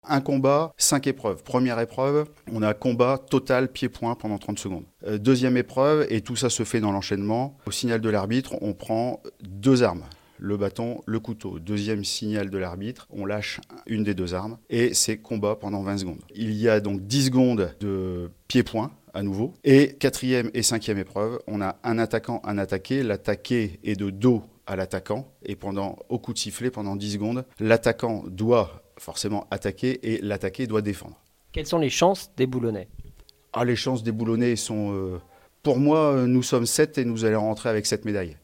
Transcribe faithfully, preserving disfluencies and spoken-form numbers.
Un combat, cinq épreuves. Première épreuve, on a combat total pied-point pendant trente secondes. Euh, deuxième épreuve, et tout ça se fait dans l'enchaînement. Au signal de l'arbitre, on prend deux armes. Le bâton, le couteau. Deuxième signal de l'arbitre, on lâche une des deux armes et c'est combat pendant vingt secondes. Il y a donc dix secondes de pied-point à nouveau. Et quatrième et cinquième épreuve, on a un attaquant, un attaqué. L'attaqué est de dos à l'attaquant et pendant, au coup de sifflet, pendant dix secondes, l'attaquant doit forcément attaquer et l'attaqué doit défendre. Quelles sont les chances des Boulonnais ? Ah, les chances des Boulonnais sont... Euh, pour moi, nous sommes sept et nous allons rentrer avec sept médailles.